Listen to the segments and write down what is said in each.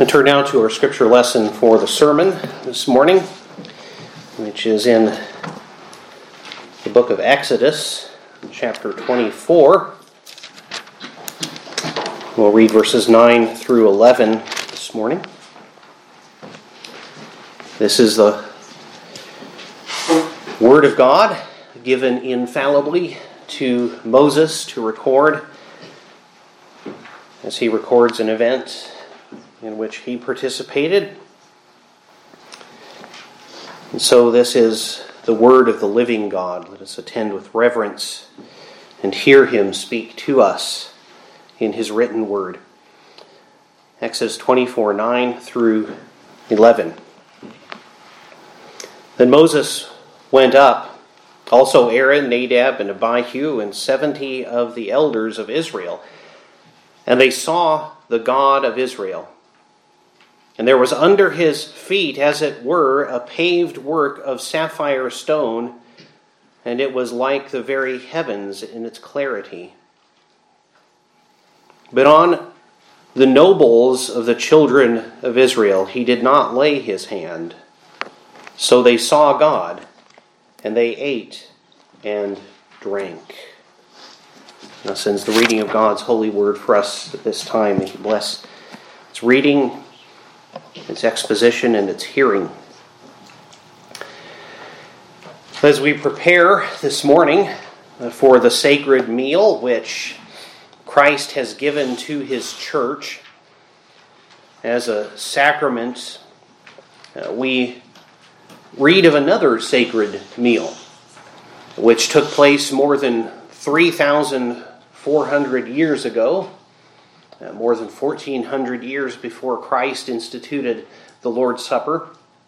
We turn now to our scripture lesson for the sermon this morning, which is in the book of Exodus, chapter 24. We'll read verses 9 through 11 this morning. This is the Word of God given infallibly to Moses to record as he records an event in which he participated. And so this is the word of the living God. Let us attend with reverence and hear him speak to us in his written word. Exodus 24, 9 through 11. Then Moses went up, also Aaron, Nadab, and Abihu, and 70 of the elders of Israel. And they saw the God of Israel. And there was under his feet, as it were, a paved work of sapphire stone, and it was like the very heavens in its clarity. But on the nobles of the children of Israel he did not lay his hand. So they saw God, and they ate and drank. Thus ends the reading of God's holy word for us at this time. May he bless its reading, its exposition, and its hearing. As we prepare this morning for the sacred meal which Christ has given to his church as a sacrament, we read of another sacred meal which took place more than 3,400 years ago, more than 1,400 years before Christ instituted the Lord's Supper.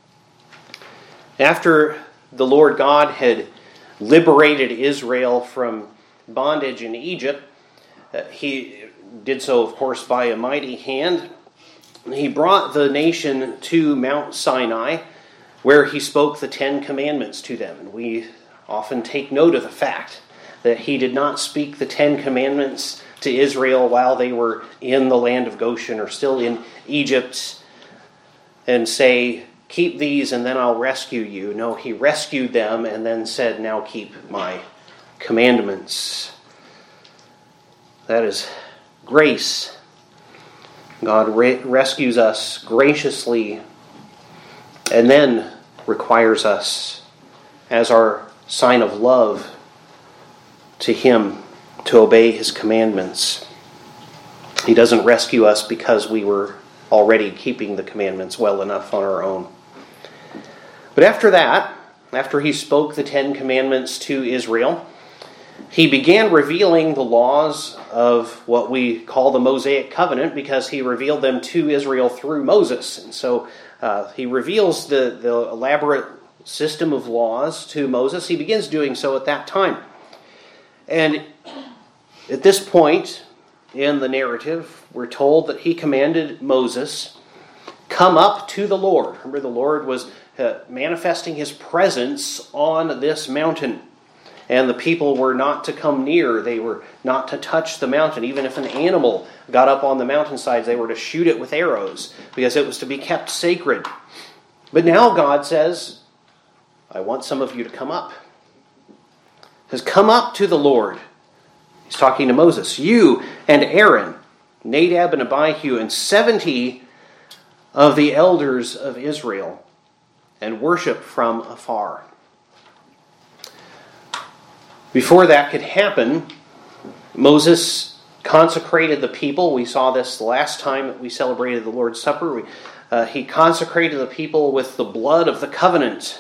After the Lord God had liberated Israel from bondage in Egypt, he did so, of course, by a mighty hand. He brought the nation to Mount Sinai, where he spoke the Ten Commandments to them. And we often take note of the fact that he did not speak the Ten Commandments to Israel while they were in the land of Goshen or still in Egypt and say, keep these and then I'll rescue you. No, he rescued them and then said, now keep my commandments. That is grace. God rescues us graciously and then requires us as our sign of love to him to obey his commandments. He doesn't rescue us because we were already keeping the commandments well enough on our own. But after that, after he spoke the Ten Commandments to Israel, he began revealing the laws of what we call the Mosaic Covenant because he revealed them to Israel through Moses. And so he reveals the elaborate system of laws to Moses. He begins doing so at that time. And at this point in the narrative, we're told that he commanded Moses, come up to the Lord. Remember, the Lord was manifesting his presence on this mountain. And the people were not to come near. They were not to touch the mountain. Even if an animal got up on the mountainsides, they were to shoot it with arrows because it was to be kept sacred. But now God says, I want some of you to come up. He says, come up to the Lord. He's talking to Moses. You and Aaron, Nadab and Abihu, and 70 of the elders of Israel, and worship from afar. Before that could happen, Moses consecrated the people. We saw this the last time that we celebrated the Lord's Supper. He consecrated the people with the blood of the covenant.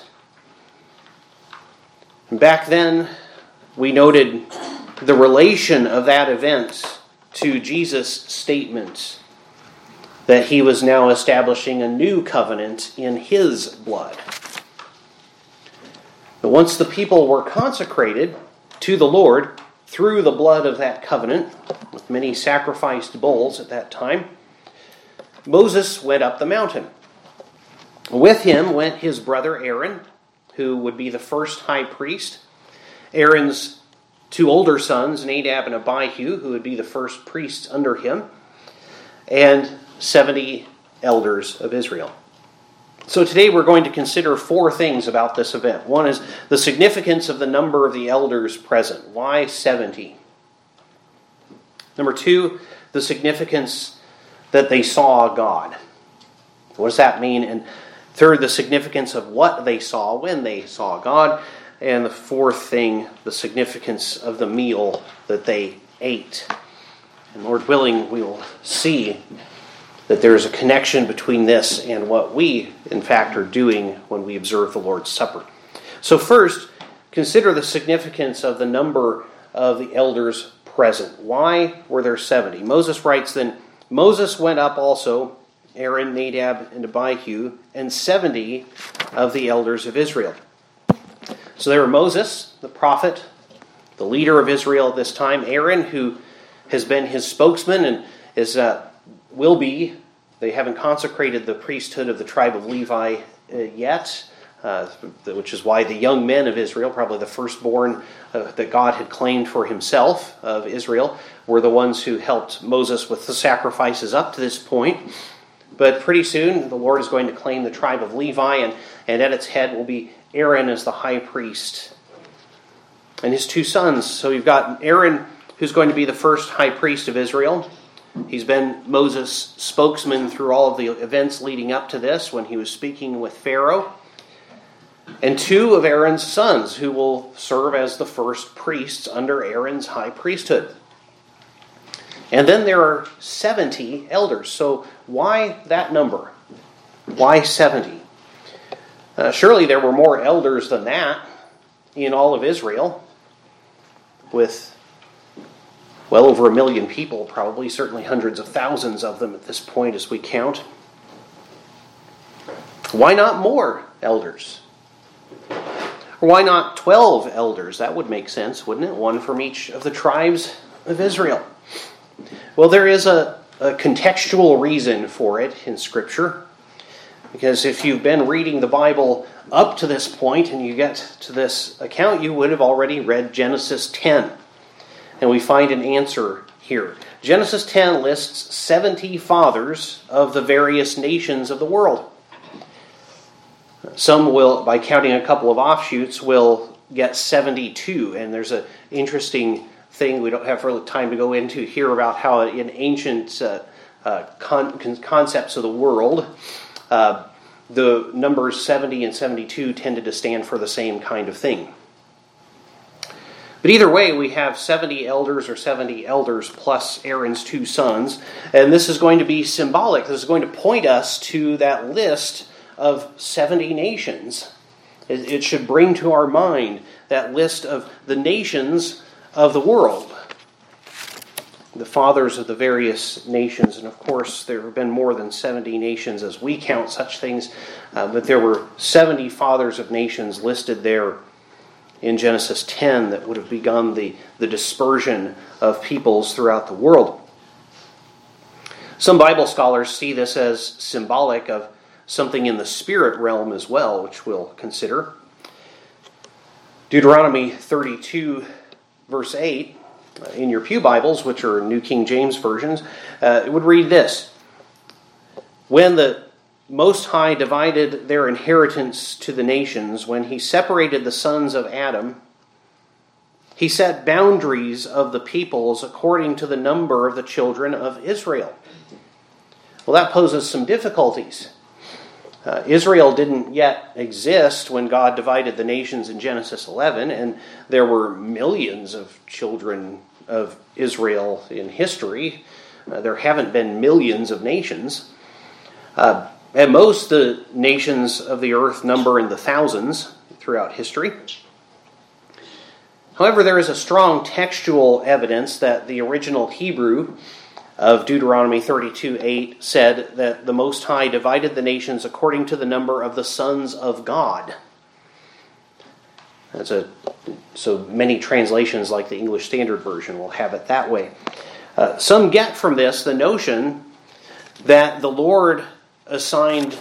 And back then, we noted the relation of that event to Jesus' statement that he was now establishing a new covenant in his blood. But once the people were consecrated to the Lord through the blood of that covenant, with many sacrificed bulls at that time, Moses went up the mountain. With him went his brother Aaron, who would be the first high priest, Aaron's two older sons, Nadab and Abihu, who would be the first priests under him, and 70 elders of Israel. So today we're going to consider four things about this event. One is the significance of the number of the elders present. Why 70? Number two, the significance that they saw God. What does that mean? And third, the significance of what they saw when they saw God. And the fourth thing, the significance of the meal that they ate. And Lord willing, we will see that there is a connection between this and what we, in fact, are doing when we observe the Lord's Supper. So first, consider the significance of the number of the elders present. Why were there 70? Moses writes, then Moses went up also, Aaron, Nadab, and Abihu, and 70 of the elders of Israel. So there were Moses, the prophet, the leader of Israel at this time, Aaron, who has been his spokesman and is will be. They haven't consecrated the priesthood of the tribe of Levi yet, which is why the young men of Israel, probably the firstborn that God had claimed for himself of Israel, were the ones who helped Moses with the sacrifices up to this point. But pretty soon, the Lord is going to claim the tribe of Levi, and at its head will be Aaron as the high priest and his two sons. So you've got Aaron, who's going to be the first high priest of Israel. He's been Moses' spokesman through all of the events leading up to this when he was speaking with Pharaoh. And two of Aaron's sons who will serve as the first priests under Aaron's high priesthood. And then there are 70 elders. So why that number? Why 70? Surely there were more elders than that in all of Israel, with well over 1 million people, probably, certainly hundreds of thousands of them at this point as we count. Why not more elders? Or why not 12 elders? That would make sense, wouldn't it? One from each of the tribes of Israel. Well, there is a contextual reason for it in Scripture. Because if you've been reading the Bible up to this point and you get to this account, you would have already read Genesis 10. And we find an answer here. Genesis 10 lists 70 fathers of the various nations of the world. Some will, by counting a couple of offshoots, will get 72. And there's an interesting thing we don't have really time to go into here about how in ancient concepts of the world, the numbers 70 and 72 tended to stand for the same kind of thing. But either way, we have 70 elders or 70 elders plus Aaron's two sons. And this is going to be symbolic. This is going to point us to that list of 70 nations. It should bring to our mind that list of the nations of the world. The fathers of the various nations. And of course, there have been more than 70 nations as we count such things. But there were 70 fathers of nations listed there in Genesis 10 that would have begun the dispersion of peoples throughout the world. Some Bible scholars see this as symbolic of something in the spirit realm as well, which we'll consider. Deuteronomy 32, verse 8, in your pew Bibles, which are New King James versions, it would read this: when the Most High divided their inheritance to the nations, when he separated the sons of Adam, he set boundaries of the peoples according to the number of the children of Israel. Well, that poses some difficulties. Israel didn't yet exist when God divided the nations in Genesis 11, and there were millions of children of Israel in history. There haven't been millions of nations. At most, the nations of the earth number in the thousands throughout history. However, there is a strong textual evidence that the original Hebrew of Deuteronomy 32:8 said that the Most High divided the nations according to the number of the sons of God. So many translations, like the English Standard Version, will have it that way. Some get from this the notion that the Lord assigned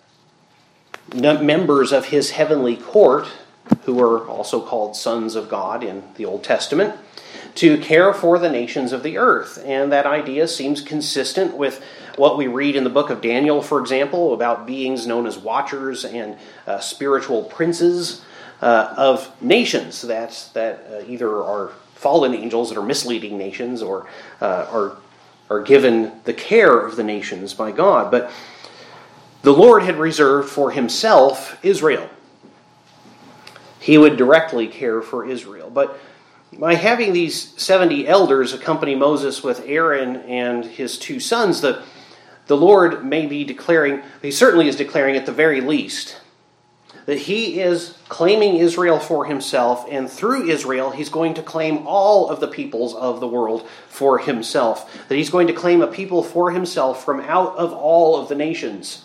members of his heavenly court, who are also called sons of God in the Old Testament, to care for the nations of the earth. And that idea seems consistent with what we read in the book of Daniel, for example, about beings known as watchers and spiritual princes of nations that either are fallen angels that are misleading nations or are given the care of the nations by God. But the Lord had reserved for himself Israel. He would directly care for Israel. But by having these 70 elders accompany Moses with Aaron and his 2 sons, the Lord may be declaring, he certainly is declaring at the very least, that he is claiming Israel for himself, and through Israel he's going to claim all of the peoples of the world for himself. That he's going to claim a people for himself from out of all of the nations.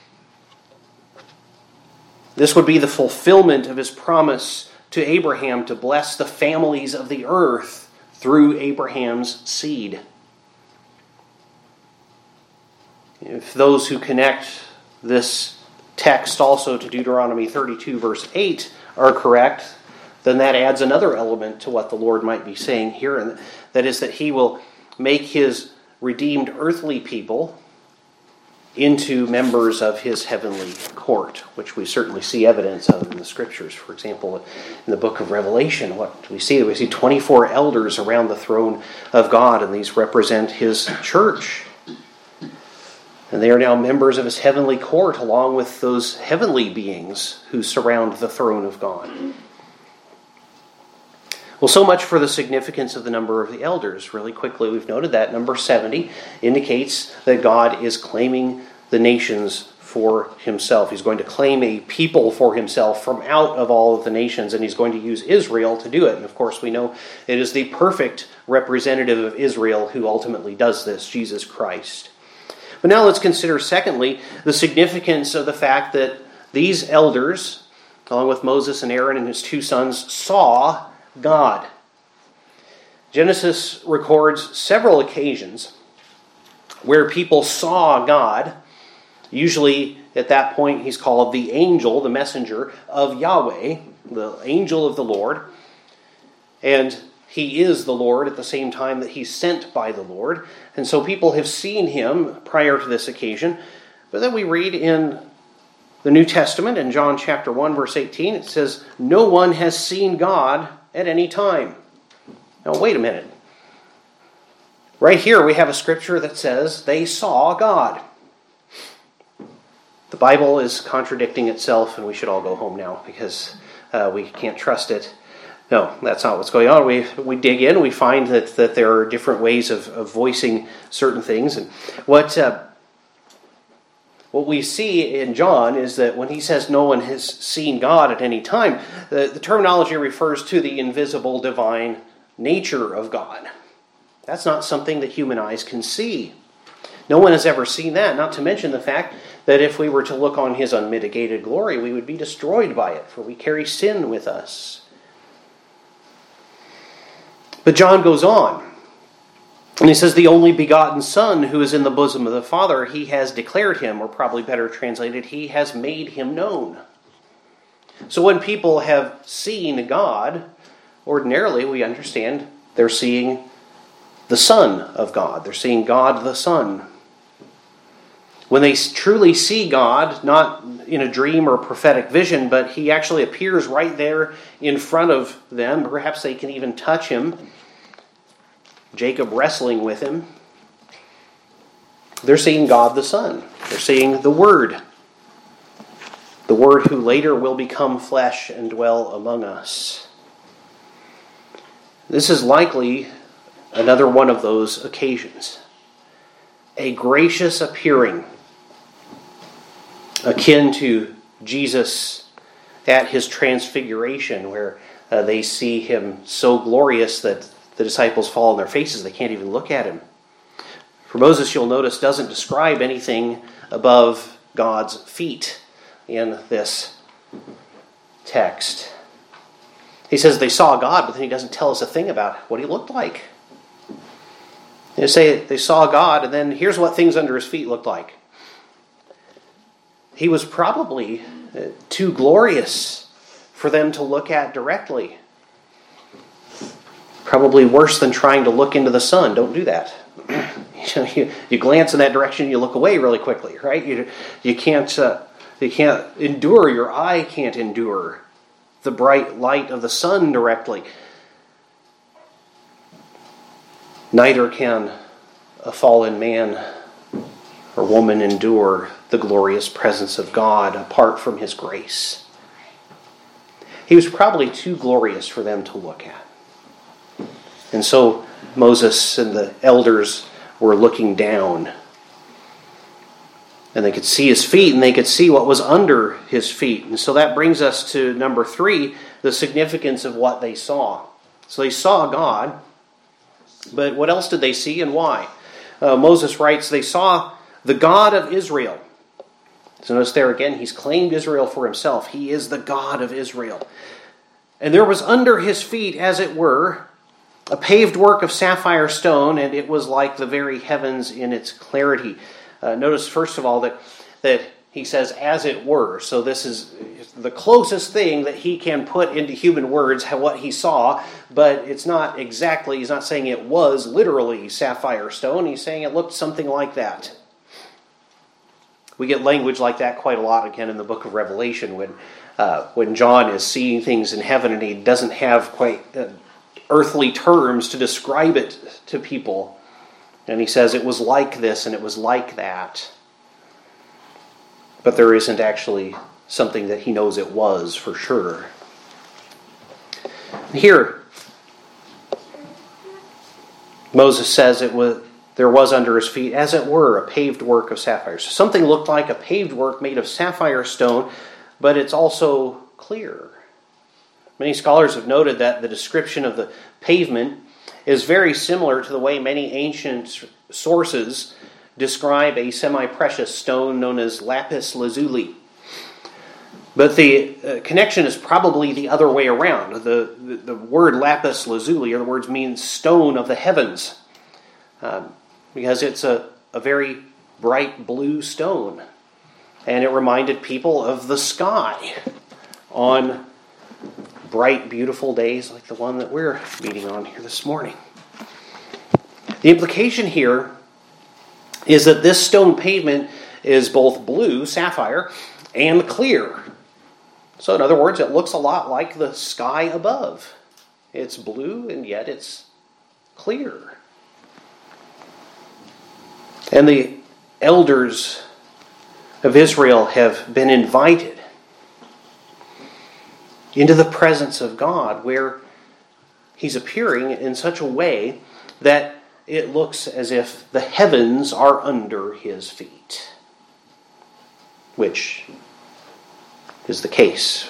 This would be the fulfillment of his promise to Abraham to bless the families of the earth through Abraham's seed. If those who connect this text also to Deuteronomy 32 verse 8 are correct, then that adds another element to what the Lord might be saying here, and that is that he will make his redeemed earthly people into members of his heavenly court, which we certainly see evidence of in the Scriptures. For example, in the book of Revelation, what do we see? We see 24 elders around the throne of God, and these represent his church. And they are now members of his heavenly court, along with those heavenly beings who surround the throne of God. Well, so much for the significance of the number of the elders. Really quickly, we've noted that number 70 indicates that God is claiming the nations for himself. He's going to claim a people for himself from out of all of the nations, and he's going to use Israel to do it. And of course, we know it is the perfect representative of Israel who ultimately does this, Jesus Christ. But now let's consider, secondly, the significance of the fact that these elders, along with Moses and Aaron and his 2 sons, saw God. Genesis records several occasions where people saw God. Usually at that point he's called the angel, the messenger of Yahweh, the angel of the Lord. And he is the Lord at the same time that he's sent by the Lord. And so people have seen him prior to this occasion. But then we read in the New Testament, in John chapter 1, verse 18, it says, "No one has seen God at any time." Now, wait a minute. Right here we have a scripture that says they saw God. The Bible is contradicting itself, and we should all go home now because we can't trust it. No, that's not what's going on. We dig in, we find that there are different ways of voicing certain things. And what we see in John is that when he says no one has seen God at any time, the terminology refers to the invisible divine nature of God. That's not something that human eyes can see. No one has ever seen that, not to mention the fact that if we were to look on his unmitigated glory, we would be destroyed by it, for we carry sin with us. But John goes on, and he says, the only begotten Son who is in the bosom of the Father, he has declared him, or probably better translated, he has made him known. So when people have seen God, ordinarily we understand they're seeing the Son of God. They're seeing God the Son. When they truly see God, not in a dream or prophetic vision, but he actually appears right there in front of them. Perhaps they can even touch him. Jacob wrestling with him. They're seeing God the Son. They're seeing the Word. The Word who later will become flesh and dwell among us. This is likely another one of those occasions. A gracious appearing, akin to Jesus at his transfiguration, where they see him so glorious that the disciples fall on their faces. They can't even look at him. For Moses, you'll notice, doesn't describe anything above God's feet in this text. He says they saw God, but then he doesn't tell us a thing about what he looked like. They say they saw God, and then here's what things under his feet looked like. He was probably too glorious for them to look at directly. Probably worse than trying to look into the sun. Don't do that. You glance in that direction, you look away really quickly, right? You can't endure. Your eye can't endure the bright light of the sun directly. Neither can a fallen man or woman endure the glorious presence of God apart from His grace. He was probably too glorious for them to look at. And so Moses and the elders were looking down. And they could see His feet, and they could see what was under His feet. And so that brings us to number 3, the significance of what they saw. So they saw God, but what else did they see and why? Moses writes, they saw the God of Israel. So notice there again, He's claimed Israel for Himself. He is the God of Israel. And there was under His feet, as it were, a paved work of sapphire stone, and it was like the very heavens in its clarity. Notice, first of all, that he says, as it were. So this is the closest thing that he can put into human words, what he saw, but it's not exactly, he's not saying it was literally sapphire stone. He's saying it looked something like that. We get language like that quite a lot, again, in the book of Revelation, when John is seeing things in heaven and he doesn't have quite earthly terms to describe it to people. And he says it was like this and it was like that. But there isn't actually something that he knows it was for sure. Here, Moses says there was under his feet, as it were, a paved work of sapphire. So something looked like a paved work made of sapphire stone, but it's also clear. Many scholars have noted that the description of the pavement is very similar to the way many ancient sources describe a semi-precious stone known as lapis lazuli. But the connection is probably the other way around. The word lapis lazuli, or the words means stone of the heavens, because it's a very bright blue stone. And it reminded people of the sky on bright, beautiful days like the one that we're meeting on here this morning. The implication here is that this stone pavement is both blue, sapphire, and clear. So in other words, it looks a lot like the sky above. It's blue and yet it's clear. And the elders of Israel have been invited into the presence of God, where He's appearing in such a way that it looks as if the heavens are under His feet, which is the case.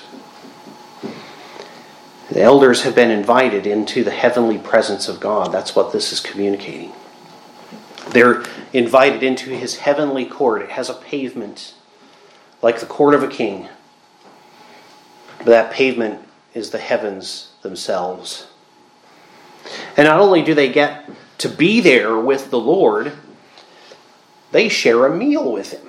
The elders have been invited into the heavenly presence of God. That's what this is communicating. They're invited into His heavenly court. It has a pavement like the court of a king. But that pavement is the heavens themselves. And not only do they get to be there with the Lord, they share a meal with Him.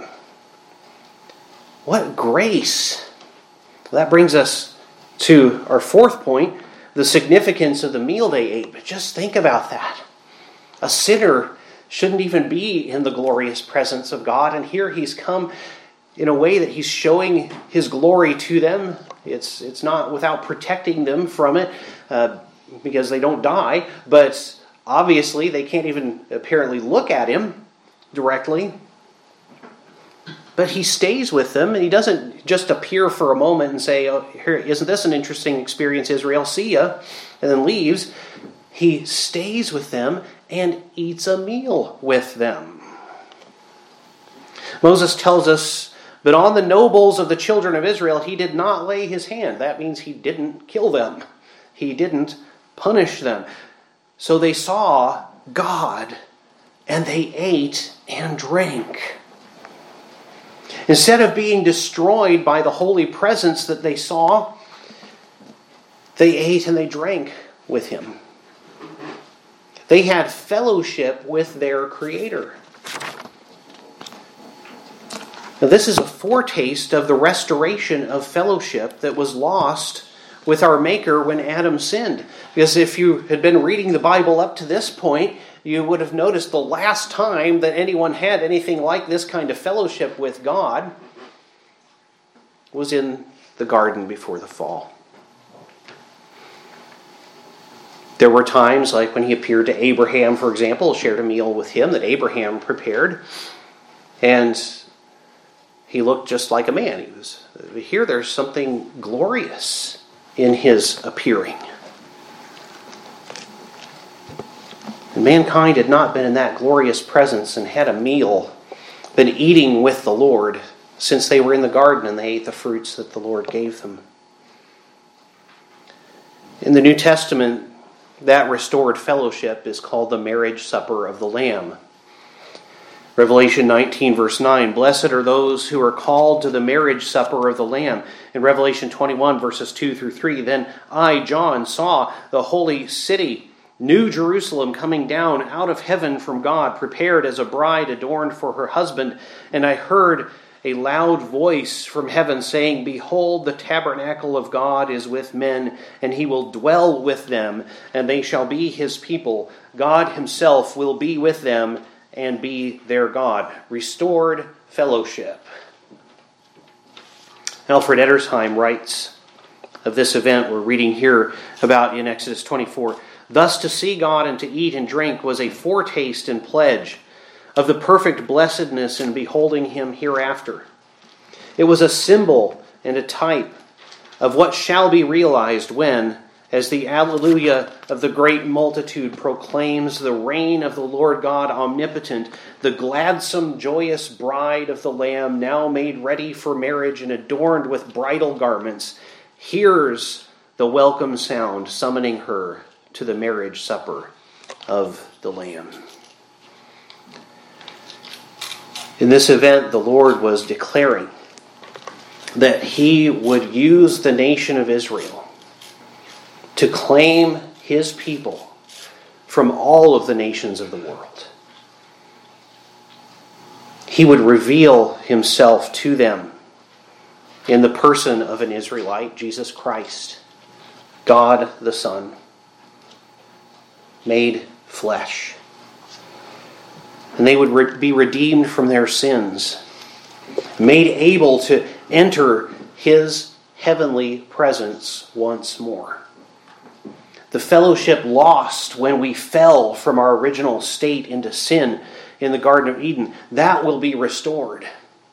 What grace! That brings us to our fourth point, the significance of the meal they ate. But just think about that. A sinner shouldn't even be in the glorious presence of God, and here He's come in a way that He's showing His glory to them. It's not without protecting them from it, because they don't die, but obviously they can't even apparently look at Him directly. But He stays with them, and He doesn't just appear for a moment and say, "Oh, here, isn't this an interesting experience, Israel? See ya," and then leaves. He stays with them and eats a meal with them. Moses tells us, but on the nobles of the children of Israel, He did not lay His hand. That means He didn't kill them. He didn't punish them. So they saw God, and they ate and drank. Instead of being destroyed by the holy presence that they saw, they ate and they drank with Him. They had fellowship with their Creator. Now, this is a foretaste of the restoration of fellowship that was lost with our Maker when Adam sinned. Because if you had been reading the Bible up to this point, you would have noticed the last time that anyone had anything like this kind of fellowship with God was in the garden before the fall. There were times, like when he appeared to Abraham, for example, shared a meal with him that Abraham prepared, and he looked just like a man. Here there's something glorious in his appearing. And mankind had not been in that glorious presence and had a meal, been eating with the Lord since they were in the garden and they ate the fruits that the Lord gave them. In the New Testament, that restored fellowship is called the marriage supper of the Lamb. Revelation 19 verse 9, blessed are those who are called to the marriage supper of the Lamb. In Revelation 21 verses 2 through 3, then I, John, saw the holy city, New Jerusalem, coming down out of heaven from God, prepared as a bride adorned for her husband. And I heard a loud voice from heaven saying, behold, the tabernacle of God is with men, and he will dwell with them, and they shall be his people. God himself will be with them and be their God. Restored fellowship. Alfred Edersheim writes of this event we're reading here about in Exodus 24. Thus to see God and to eat and drink was a foretaste and pledge of the perfect blessedness in beholding him hereafter. It was a symbol and a type of what shall be realized when, as the Alleluia of the great multitude proclaims the reign of the Lord God omnipotent, the gladsome, joyous bride of the Lamb, now made ready for marriage and adorned with bridal garments, hears the welcome sound summoning her to the marriage supper of the Lamb. In this event, the Lord was declaring that he would use the nation of Israel to claim his people from all of the nations of the world. He would reveal himself to them in the person of an Israelite, Jesus Christ, God the Son, made flesh. And they would be redeemed from their sins, made able to enter his heavenly presence once more. The fellowship lost when we fell from our original state into sin in the Garden of Eden, that will be restored.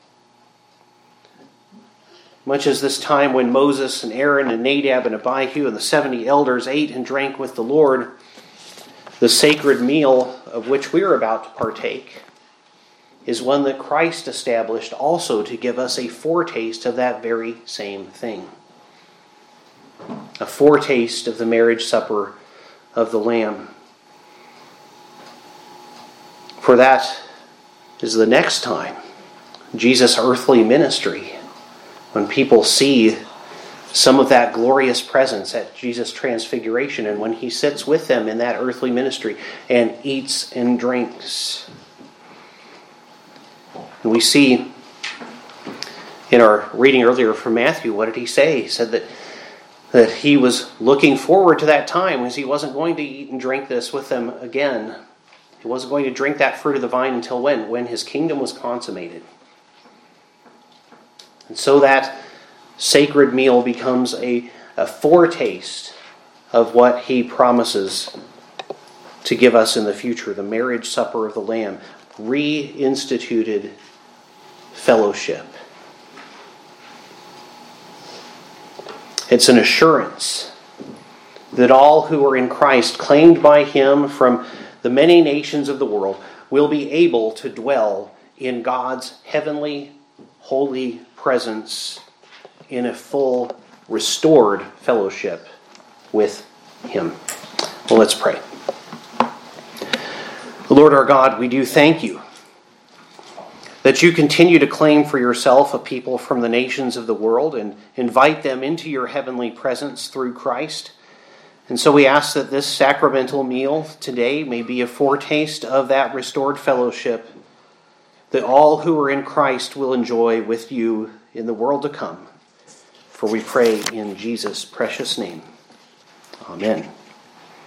Much as this time when Moses and Aaron and Nadab and Abihu and the 70 elders ate and drank with the Lord, the sacred meal of which we are about to partake is one that Christ established also to give us a foretaste of that very same thing. A foretaste of the marriage supper of the Lamb. For that is the next time Jesus' earthly ministry, when people see some of that glorious presence at Jesus' transfiguration, and when he sits with them in that earthly ministry and eats and drinks. And we see in our reading earlier from Matthew, what did he say? He said that he was looking forward to that time because he wasn't going to eat and drink this with them again. He wasn't going to drink that fruit of the vine until when? When his kingdom was consummated. And so that sacred meal becomes a foretaste of what he promises to give us in the future, the marriage supper of the Lamb, reinstituted fellowship. It's an assurance that all who are in Christ, claimed by him from the many nations of the world, will be able to dwell in God's heavenly, holy presence in a full, restored fellowship with him. Well, let's pray. Lord our God, we do thank you that you continue to claim for yourself a people from the nations of the world and invite them into your heavenly presence through Christ. And so we ask that this sacramental meal today may be a foretaste of that restored fellowship that all who are in Christ will enjoy with you in the world to come. For we pray in Jesus' precious name. Amen.